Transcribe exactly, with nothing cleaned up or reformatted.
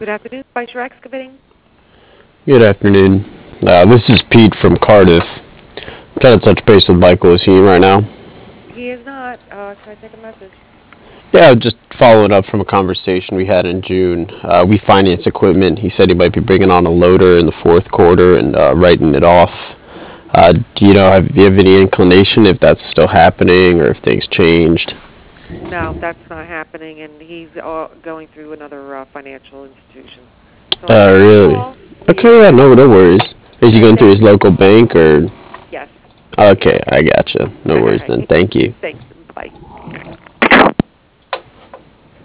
Good afternoon, Spicer Excavating. Good afternoon. Uh, this is Pete from Cardiff. I'm trying to touch base with Michael. Is he in right now? He is not. Uh, can I take a message? Yeah, just following up from a conversation we had in June. Uh, we finance equipment. He said he might be bringing on a loader in the fourth quarter and uh, writing it off. Uh, do you know, have do you have any inclination if that's still happening or if things changed? No, that's not happening, and he's uh, going through another uh, financial institution. So I Uh, appreciate the really? call. Okay, Yeah. yeah, no, no worries. Is he All right, going through thanks. his local bank or? Yes. Okay, I gotcha. No All worries then. right. Thank you. Thanks.